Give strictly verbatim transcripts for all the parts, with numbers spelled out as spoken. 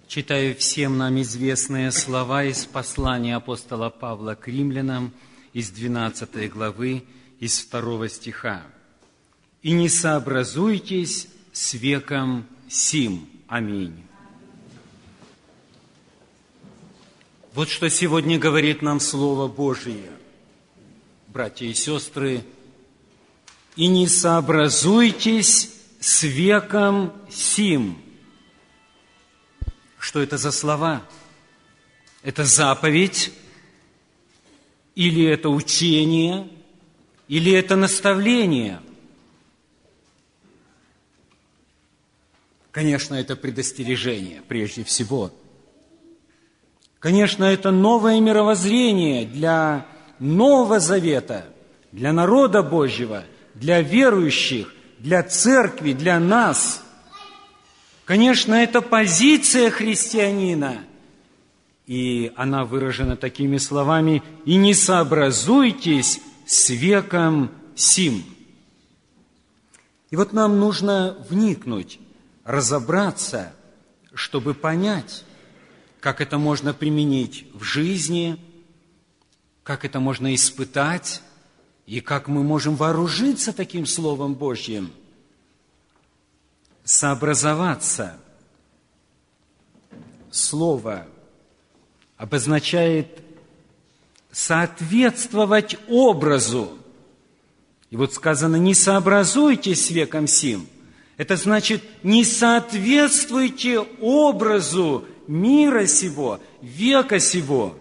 Читаю всем нам известные слова из послания апостола Павла к римлянам из двенадцатой главы, из второго стиха. «И не сообразуйтесь с веком сим». Аминь. Вот что сегодня говорит нам Слово Божие, братья и сестры. «И не сообразуйтесь с веком сим». Что это за слова? Это заповедь, или это учение, или это наставление? Конечно, это предостережение, прежде всего. Конечно, это новое мировоззрение для Нового Завета, для народа Божьего, для верующих, для церкви, для нас. Конечно, это позиция христианина, и она выражена такими словами: «И не сообразуйтесь с веком сим». И вот нам нужно вникнуть, разобраться, чтобы понять, как это можно применить в жизни, как это можно испытать, и как мы можем вооружиться таким Словом Божьим. Сообразоваться. Слово обозначает соответствовать образу. И вот сказано: «Не сообразуйтесь с веком сим». Это значит, не соответствуйте образу мира сего, века сего.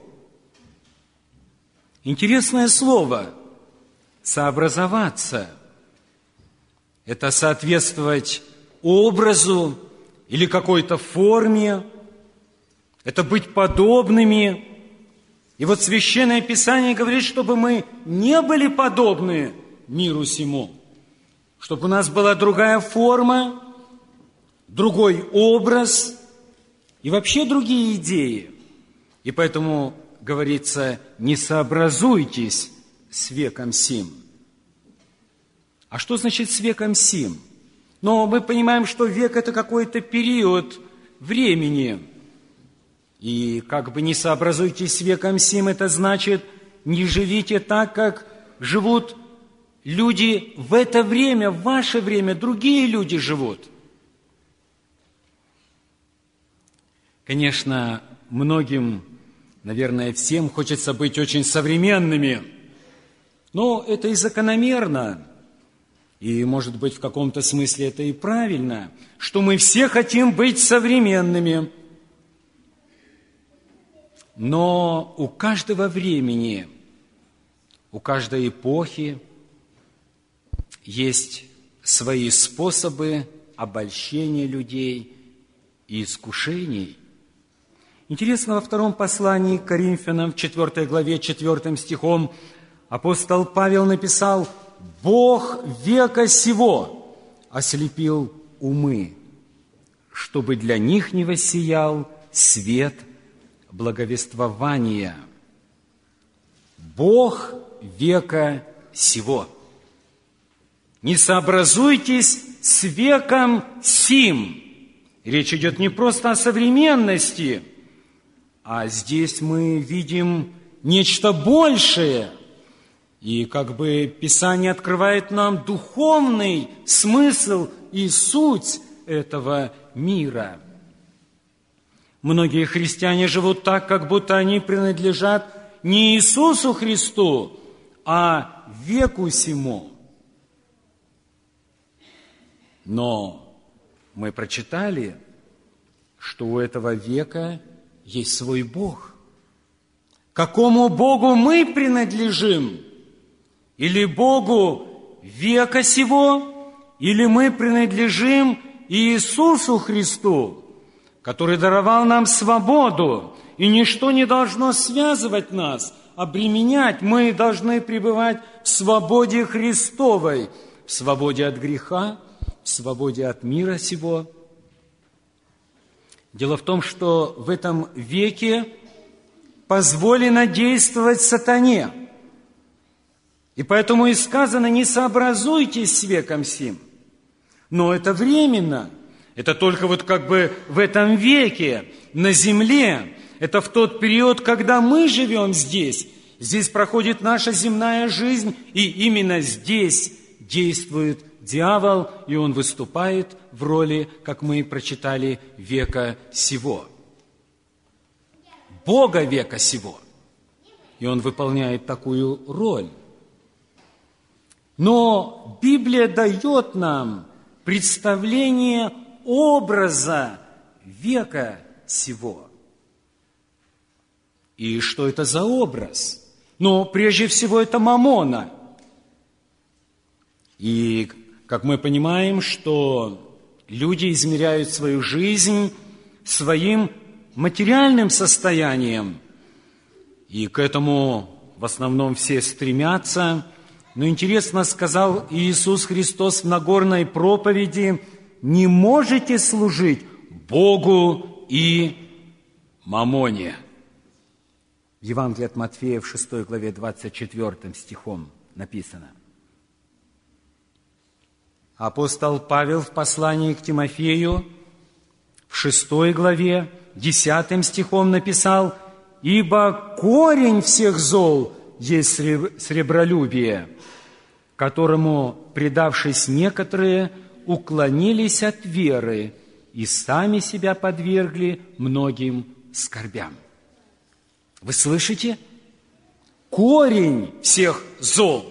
Интересное слово «сообразоваться». Это соответствовать образу или какой-то форме, это быть подобными. И вот Священное Писание говорит, чтобы мы не были подобны миру сему, чтобы у нас была другая форма, другой образ и вообще другие идеи. И поэтому говорится: не сообразуйтесь с веком сим. А что значит с веком сим? Но мы понимаем, что век – это какой-то период времени. И как бы не сообразуйтесь с веком сим, это значит, не живите так, как живут люди в это время, в ваше время, другие люди живут. Конечно, многим, наверное, всем хочется быть очень современными, но это и закономерно. И, может быть, в каком-то смысле это и правильно, что мы все хотим быть современными. Но у каждого времени, у каждой эпохи есть свои способы обольщения людей и искушений. Интересно, во втором послании к Коринфянам, в четвёртой главе, четвёртым стихом, апостол Павел написал: «Бог века сего ослепил умы, чтобы для них не воссиял свет благовествования». Бог века сего. Не сообразуйтесь с веком сим. Речь идет не просто о современности, а здесь мы видим нечто большее. И как бы Писание открывает нам духовный смысл и суть этого мира. Многие христиане живут так, как будто они принадлежат не Иисусу Христу, а веку сему. Но мы прочитали, что у этого века есть свой Бог. Какому Богу мы принадлежим? Или Богу века сего, или мы принадлежим Иисусу Христу, который даровал нам свободу, и ничто не должно связывать нас, обременять. Мы должны пребывать в свободе Христовой, в свободе от греха, в свободе от мира сего. Дело в том, что в этом веке позволено действовать сатане. И поэтому и сказано: не сообразуйтесь с веком сим. Но это временно. Это только вот как бы в этом веке. на земле. Это в тот период, когда мы живем здесь. Здесь проходит наша земная жизнь, и именно здесь действует дьявол, и он выступает в роли, как мы прочитали, века сего. Бога века сего. И он выполняет такую роль. Но Библия дает нам представление образа века сего. И что это за образ? Ну, прежде всего, это маммона. И, как мы понимаем, что люди измеряют свою жизнь своим материальным состоянием. И к этому в основном все стремятся. Но интересно сказал Иисус Христос в Нагорной проповеди: «Не можете служить Богу и маммоне». В Евангелии от Матфея в шестой главе двадцать четвёртым стихом написано. Апостол Павел в послании к Тимофею в шестой главе десятым стихом написал: «Ибо корень всех зол есть сребролюбие, которому, предавшись некоторые, уклонились от веры и сами себя подвергли многим скорбям». Вы слышите? Корень всех зол.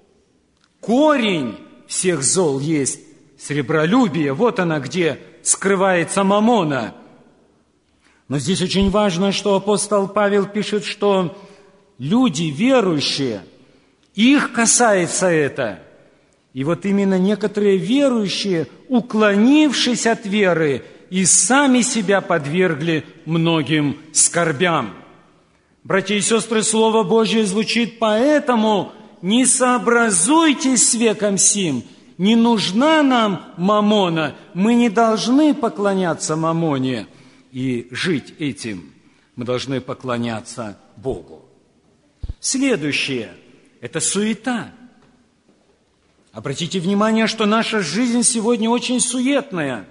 Корень всех зол есть сребролюбие. Вот она, где скрывается маммона. Но здесь очень важно, что апостол Павел пишет, что люди верующие, их касается это. И вот именно некоторые верующие, уклонившись от веры, и сами себя подвергли многим скорбям. Братья и сестры, Слово Божье звучит: «Поэтому не сообразуйтесь с веком сим». Не нужна нам маммона, мы не должны поклоняться маммоне и жить этим. Мы должны поклоняться Богу. Следующее – это суета. Обратите внимание, что наша жизнь сегодня очень суетная.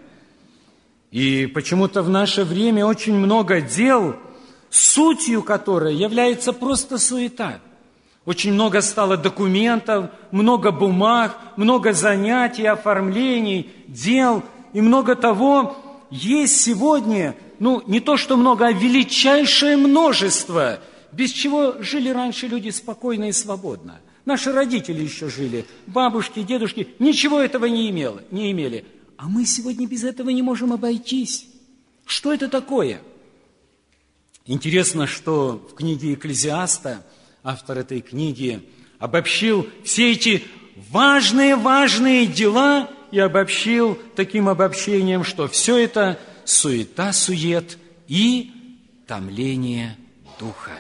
И почему-то в наше время очень много дел, сутью которой является просто суета. Очень много стало документов, много бумаг, много занятий, оформлений, дел и много того. Есть сегодня, ну, не то что много, а величайшее множество, без чего жили раньше люди спокойно и свободно. Наши родители еще жили, бабушки, дедушки, ничего этого не, имело, не имели. А мы сегодня без этого не можем обойтись. Что это такое? Интересно, что в книге Экклезиаста автор этой книги обобщил все эти важные-важные дела и обобщил таким обобщением, что все это суета-сует и томление духа.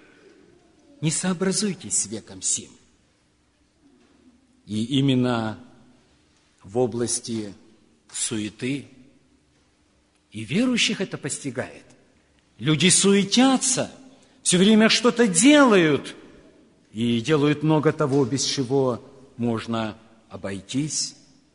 Не сообразуйтесь с веком сим. И именно в области суеты и верующих это постигает. Люди суетятся, все время что-то делают, и делают много того, без чего можно обойтись.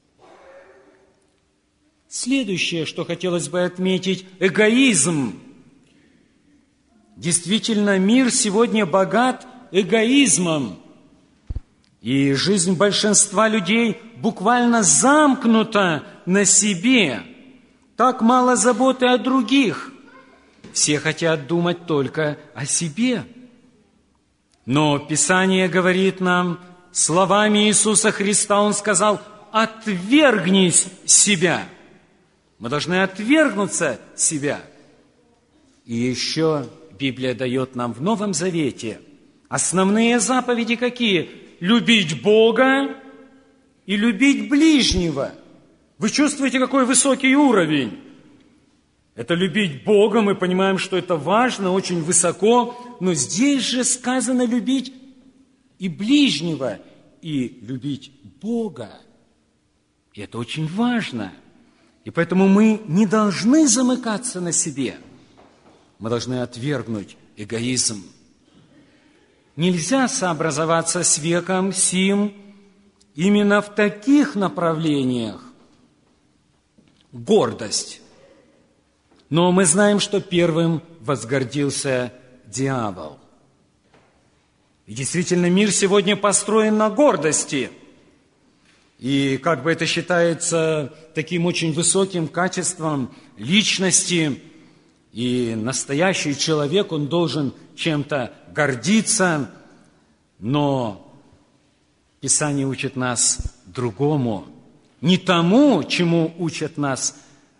Следующее, что хотелось бы отметить – эгоизм. Действительно, мир сегодня богат эгоизмом, и жизнь большинства людей буквально замкнута на себе. Так мало заботы о других. Все хотят думать только о себе. Но Писание говорит нам словами Иисуса Христа, Он сказал: «Отвергнись себя». Мы должны отвергнуться себя. И еще Библия дает нам в Новом Завете основные заповеди какие? Любить Бога и любить ближнего. Вы чувствуете, какой высокий уровень? Это любить Бога, мы понимаем, что это важно, очень высоко, но здесь же сказано любить и ближнего, и любить Бога. И это очень важно. И поэтому мы не должны замыкаться на себе. Мы должны отвергнуть эгоизм. Нельзя сообразоваться с веком сим именно в таких направлениях. Гордость. Но мы знаем, что первым возгордился дьявол. И действительно, мир сегодня построен на гордости. И как бы это считается таким очень высоким качеством личности. И настоящий человек, он должен чем-то гордиться. Но Писание учит нас другому. Не тому, чему учат нас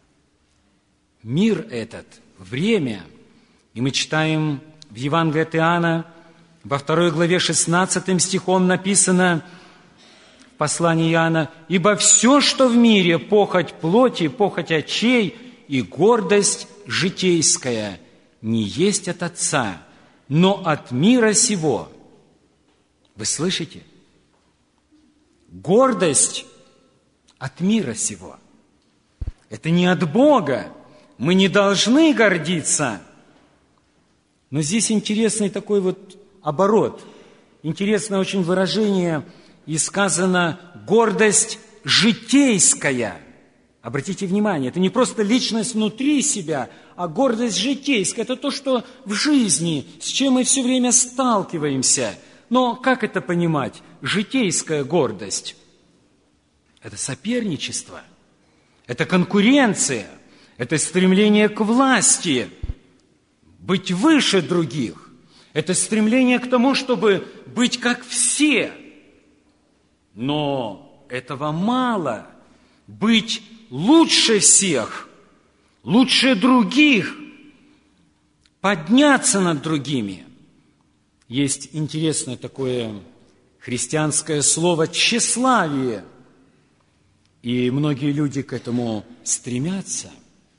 мир этот, время. И мы читаем в Евангелии от Иоанна, во второй главе шестнадцатым стихом написано в послании Иоанна: «Ибо все, что в мире, похоть плоти, похоть очей и гордость житейская, не есть от Отца, но от мира сего». Вы слышите? Гордость от мира сего. Это не от Бога. Мы не должны гордиться. Но здесь интересный такой вот оборот. Интересное очень выражение. И сказано «гордость житейская». Обратите внимание, это не просто личность внутри себя, а гордость житейская. Это то, что в жизни, с чем мы все время сталкиваемся. Но как это понимать? Житейская гордость. Это соперничество, это конкуренция, это стремление к власти, быть выше других. Это стремление к тому, чтобы быть как все. Но этого мало. Быть лучше всех, лучше других, подняться над другими. Есть интересное такое христианское слово «тщеславие». И многие люди к этому стремятся.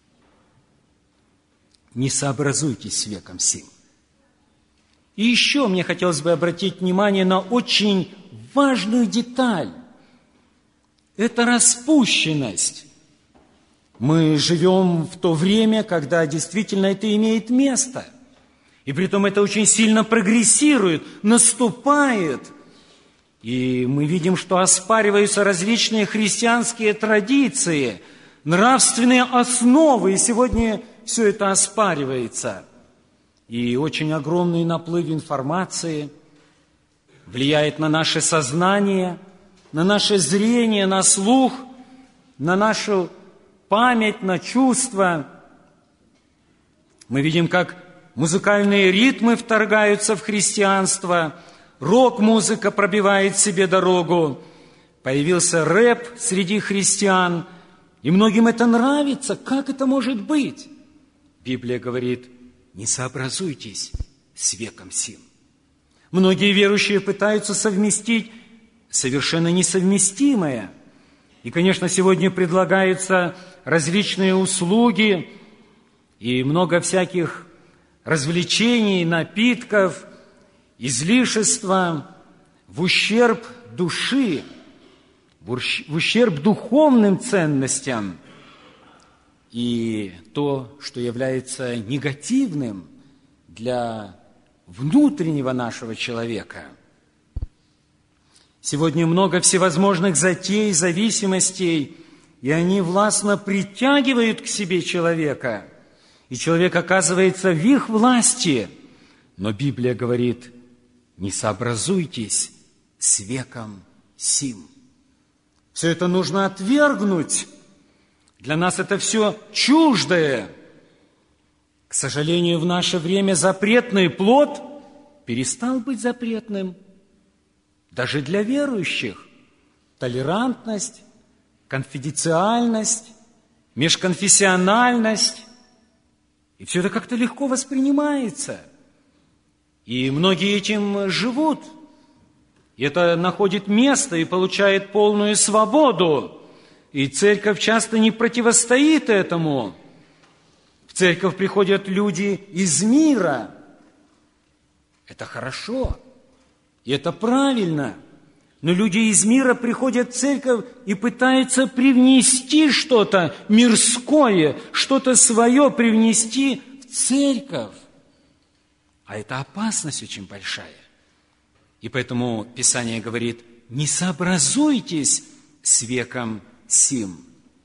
Не сообразуйтесь с веком сим. И еще мне хотелось бы обратить внимание на очень важную деталь. Это распущенность. Мы живем в то время, когда действительно это имеет место. И притом это очень сильно прогрессирует, наступает. И мы видим, что оспариваются различные христианские традиции, нравственные основы. И сегодня все это оспаривается. И очень огромный наплыв информации влияет на наше сознание, на наше зрение, на слух, на нашу память, на чувства. Мы видим, как музыкальные ритмы вторгаются в христианство, рок-музыка пробивает себе дорогу, появился рэп среди христиан, и многим это нравится. Как это может быть? Библия говорит: не сообразуйтесь с веком сим. Многие верующие пытаются совместить совершенно несовместимое. И, конечно, сегодня предлагаются различные услуги и много всяких развлечений, напитков, излишества в ущерб души, в ущерб духовным ценностям. И то, что является негативным для внутреннего нашего человека. Сегодня много всевозможных затей, зависимостей, и они властно притягивают к себе человека, и человек оказывается в их власти. Но Библия говорит: не сообразуйтесь с веком сим. Все это нужно отвергнуть. Для нас это все чуждое. К сожалению, в наше время запретный плод перестал быть запретным. Даже для верующих. Толерантность, конфиденциальность, межконфессиональность. И все это как-то легко воспринимается. И многие этим живут. И это находит место и получает полную свободу. И церковь часто не противостоит этому. В церковь приходят люди из мира. Это хорошо. И это правильно. Но люди из мира приходят в церковь и пытаются привнести что-то мирское, что-то свое привнести в церковь. А это опасность очень большая. И поэтому Писание говорит: не сообразуйтесь с веком сим.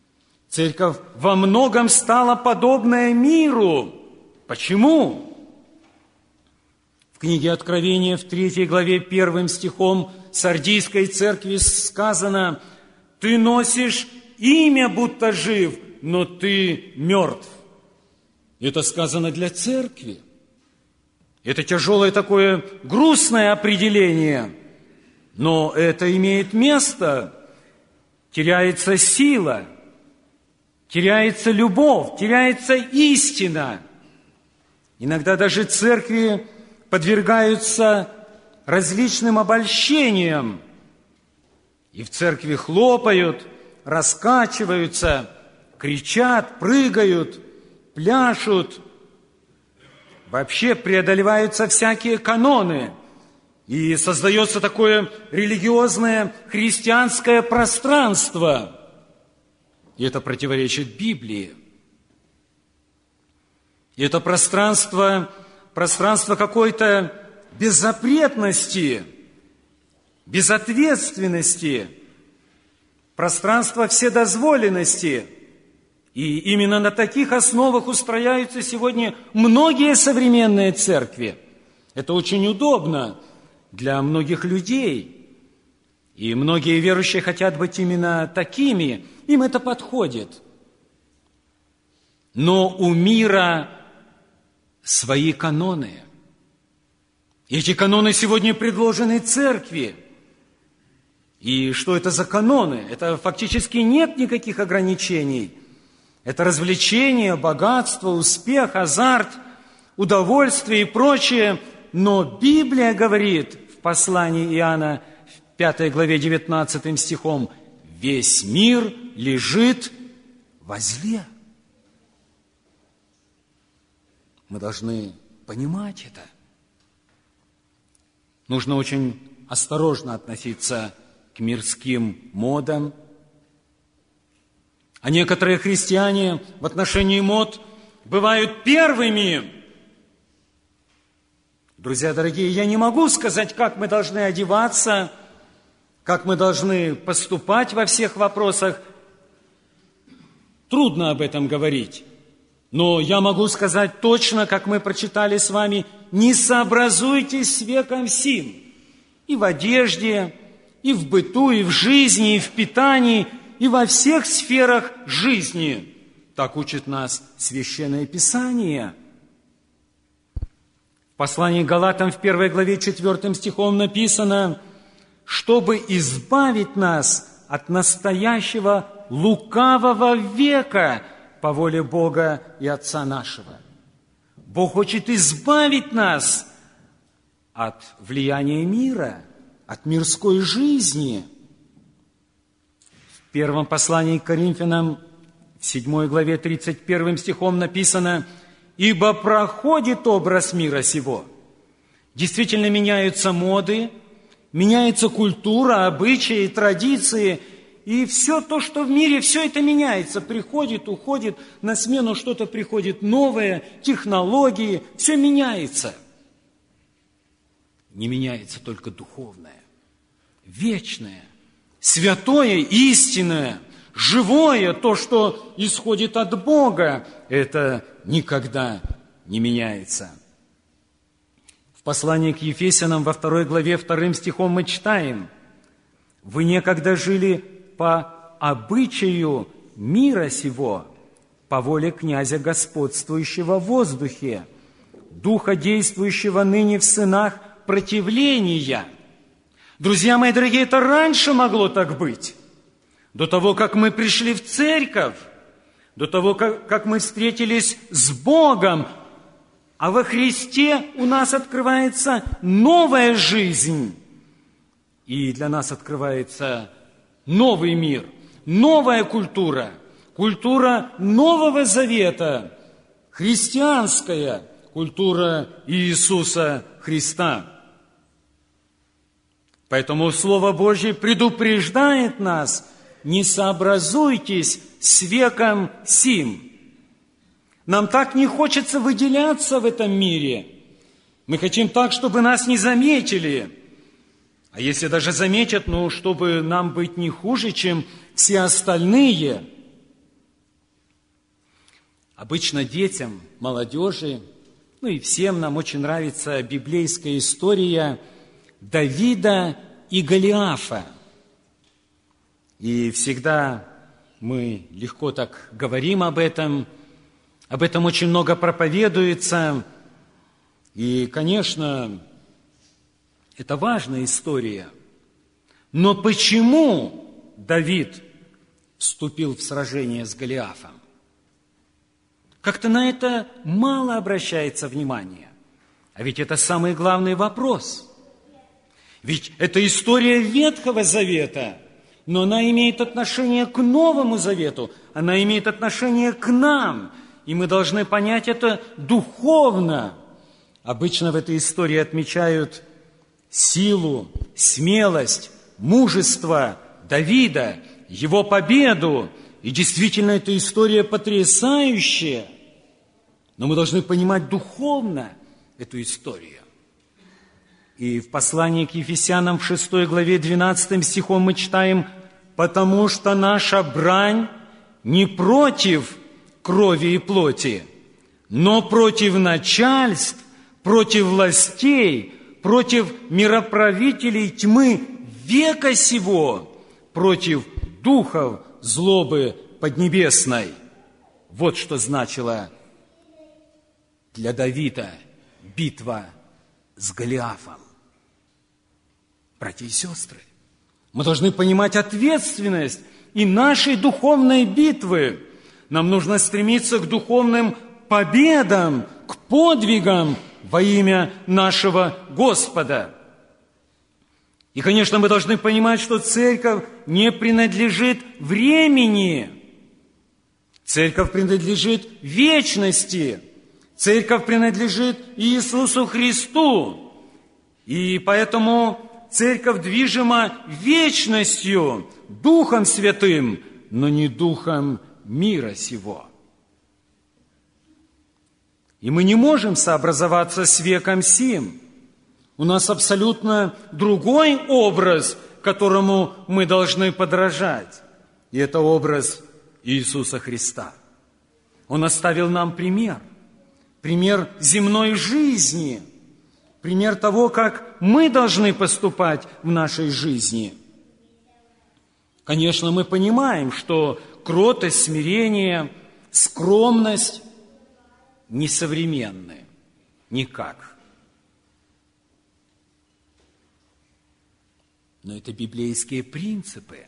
Церковь во многом стала подобная миру. Почему? В книге Откровения в третьей главе первым стихом Сардийской церкви сказано: «Ты носишь имя, будто жив, но ты мертв». Это сказано для церкви. Это тяжелое такое грустное определение, но это имеет место. Теряется сила, теряется любовь, теряется истина. Иногда даже церкви подвергаются различным обольщениям. И в церкви хлопают, раскачиваются, кричат, прыгают, пляшут. Вообще преодолеваются всякие каноны. И создается такое религиозное христианское пространство. И это противоречит Библии. И это пространство, пространство какой-то беззапретности, безответственности, пространство вседозволенности. И именно на таких основах устрояются сегодня многие современные церкви. Это очень удобно для многих людей. И многие верующие хотят быть именно такими. Им это подходит. Но у мира свои каноны. Эти каноны сегодня предложены церкви. И что это за каноны? Это фактически нет никаких ограничений. Это развлечение, богатство, успех, азарт, удовольствие и прочее. Но Библия говорит в послании Иоанна, в пятой главе девятнадцатым стихом: «Весь мир лежит во зле». Мы должны понимать это. Нужно очень осторожно относиться к мирским модам. А некоторые христиане в отношении мод бывают первыми. Друзья дорогие, я не могу сказать, как мы должны одеваться, как мы должны поступать во всех вопросах. Трудно об этом говорить. Но я могу сказать точно, как мы прочитали с вами: «Не сообразуйтесь с веком сим». И в одежде, и в быту, и в жизни, и в питании, и во всех сферах жизни. Так учит нас Священное Писание. В послании к Галатам в первой главе четвертым стихом написано: «Чтобы избавить нас от настоящего лукавого века по воле Бога и Отца нашего». Бог хочет избавить нас от влияния мира, от мирской жизни. В первом послании к Коринфянам, в седьмой главе тридцать первым стихом написано: «Ибо проходит образ мира сего». Действительно меняются моды, меняется культура, обычаи, традиции, и все то, что в мире, все это меняется, приходит, уходит, на смену что-то приходит новое, технологии, все меняется. Не меняется только духовное, вечное, святое, истинное, живое, то, что исходит от Бога, это никогда не меняется. В послании к Ефесянам во второй главе вторым стихом мы читаем: «Вы некогда жили по обычаю мира сего, по воле князя, господствующего в воздухе, духа, действующего ныне в сынах противления». Друзья мои дорогие, это раньше могло так быть. До того, как мы пришли в церковь, до того, как, как мы встретились с Богом, а во Христе у нас открывается новая жизнь. И для нас открывается новый мир, новая культура, культура Нового Завета, христианская культура Иисуса Христа. Поэтому Слово Божье предупреждает нас: не сообразуйтесь с веком сим. Нам так не хочется выделяться в этом мире. Мы хотим так, чтобы нас не заметили. А если даже заметят, ну, чтобы нам быть не хуже, чем все остальные. Обычно детям, молодежи, ну и всем нам очень нравится библейская история Давида и Голиафа. И всегда мы легко так говорим об этом, об этом очень много проповедуется. И, конечно, это важная история. Но почему Давид вступил в сражение с Голиафом? Как-то на это мало обращается внимания. А ведь это самый главный вопрос. Ведь это история Ветхого Завета, но она имеет отношение к Новому Завету, она имеет отношение к нам, и мы должны понять это духовно. Обычно в этой истории отмечают силу, смелость, мужество Давида, его победу. И действительно, эта история потрясающая. Но мы должны понимать духовно эту историю. И в послании к Ефесянам в шестой главе двенадцатым стихом мы читаем: «Потому что наша брань не против крови и плоти, но против начальств, против властей, против мироправителей тьмы века сего, против духов злобы поднебесной». Вот что значила для Давида битва с Голиафом. Братья и сестры, мы должны понимать ответственность и нашей духовной битвы. Нам нужно стремиться к духовным победам, к подвигам во имя нашего Господа. И, конечно, мы должны понимать, что церковь не принадлежит времени. Церковь принадлежит вечности. Церковь принадлежит Иисусу Христу. И поэтому церковь движима вечностью, Духом Святым, но не духом мира сего. И мы не можем сообразоваться с веком сим. У нас абсолютно другой образ, которому мы должны подражать. И это образ Иисуса Христа. Он оставил нам пример. Пример земной жизни. Пример того, как мы должны поступать в нашей жизни. Конечно, мы понимаем, что кротость, смирение, скромность несовременны. Никак. Но это библейские принципы.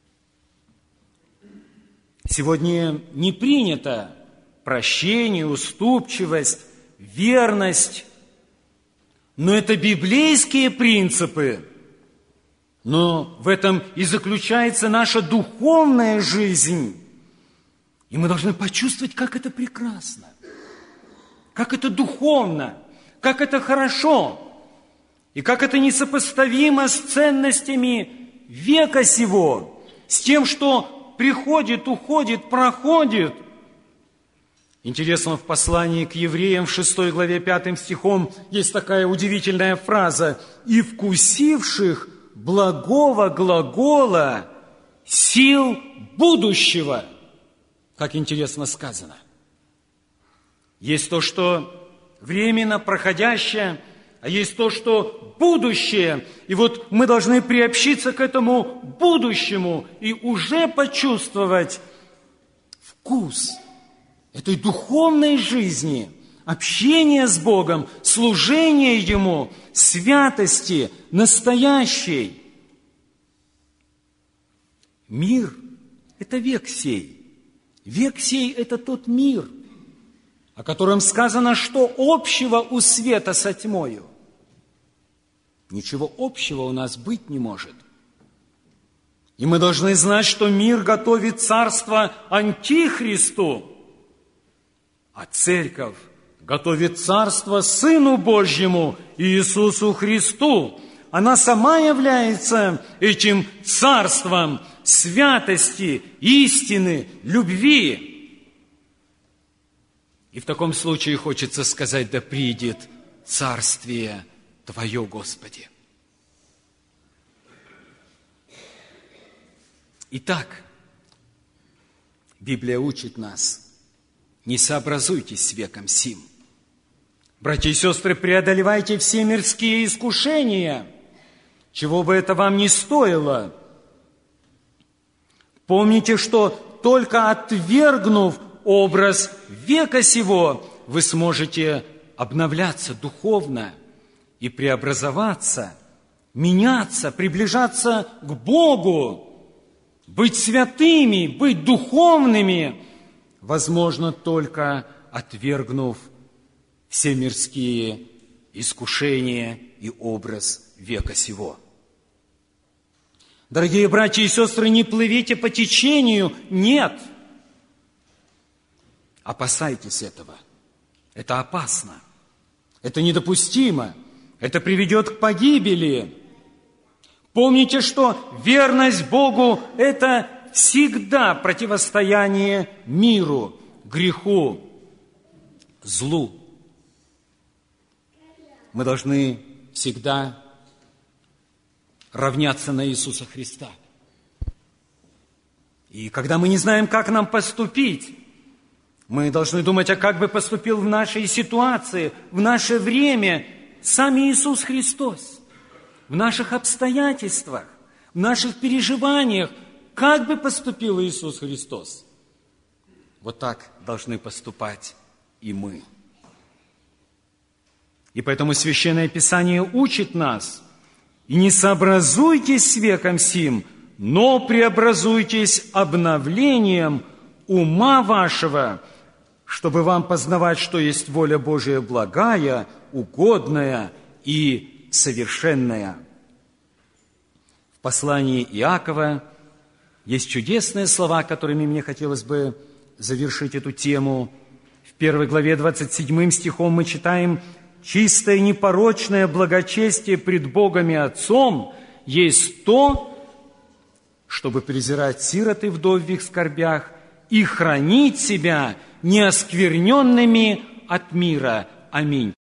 Сегодня не принято прощение, уступчивость, верность, но это библейские принципы. Но в этом и заключается наша духовная жизнь. И мы должны почувствовать, как это прекрасно, как это духовно, как это хорошо, и как это несопоставимо с ценностями века сего, с тем, что приходит, уходит, проходит. Интересно, в послании к евреям в шестой главе пятым стихом есть такая удивительная фраза: «И вкусивших благого глагола сил будущего». Как интересно сказано. Есть то, что временно проходящее, а есть то, что будущее. И вот мы должны приобщиться к этому будущему и уже почувствовать вкус этой духовной жизни, общения с Богом, служения Ему, святости, настоящей. Мир – это век сей. Век сей – это тот мир, о котором сказано, что общего у света со тьмою. Ничего общего у нас быть не может. И мы должны знать, что мир готовит царство Антихристу, а церковь готовит царство Сыну Божьему Иисусу Христу. Она сама является этим царством святости, истины, любви. И в таком случае хочется сказать: да придет царствие Твое, Господи. Итак, Библия учит нас не сообразуйтесь с веком сим. Братья и сестры, преодолевайте все мирские искушения, чего бы это вам ни стоило. Помните, что только отвергнув образ века сего, вы сможете обновляться духовно и преобразоваться, меняться, приближаться к Богу, быть святыми, быть духовными, возможно, только отвергнув все мирские искушения и образ века сего. Дорогие братья и сестры, не плывите по течению, нет. Опасайтесь этого. Это опасно. Это недопустимо. Это приведет к погибели. Помните, что верность Богу – это всегда противостояние миру, греху, злу. Мы должны всегда равняться на Иисуса Христа. И когда мы не знаем, как нам поступить, мы должны думать, а как бы поступил в нашей ситуации, в наше время сам Иисус Христос, в наших обстоятельствах, в наших переживаниях, как бы поступил Иисус Христос. Вот так должны поступать и мы. И поэтому Священное Писание учит нас: «И не сообразуйтесь с веком сим, но преобразуйтесь обновлением ума вашего, чтобы вам познавать, что есть воля Божия благая, угодная и совершенная». В послании Иакова есть чудесные слова, которыми мне хотелось бы завершить эту тему. В первой главе двадцать седьмым стихом мы читаем: «Чистое непорочное благочестие пред Богом и Отцом есть то, чтобы презирать сирот и вдов в их скорбях и хранить себя неоскверненными от мира». Аминь.